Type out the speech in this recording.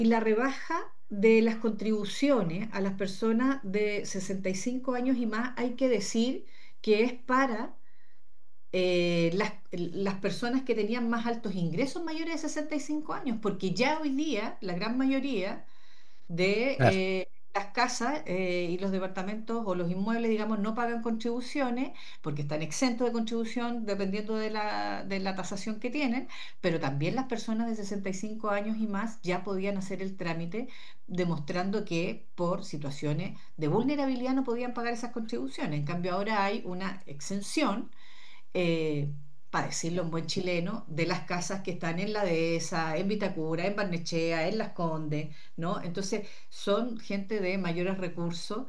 Y la rebaja de las contribuciones a las personas de 65 años y más, hay que decir que es para las personas que tenían más altos ingresos mayores de 65 años, porque ya hoy día la gran mayoría de Claro. las casas y los departamentos o los inmuebles, digamos, no pagan contribuciones porque están exentos de contribución dependiendo de la tasación que tienen, pero también las personas de 65 años y más ya podían hacer el trámite demostrando que por situaciones de vulnerabilidad no podían pagar esas contribuciones. En cambio, ahora hay una exención para decirlo en buen chileno, de las casas que están en La Dehesa, en Vitacura, en Barnechea, en Las Condes, ¿no? Entonces son gente de mayores recursos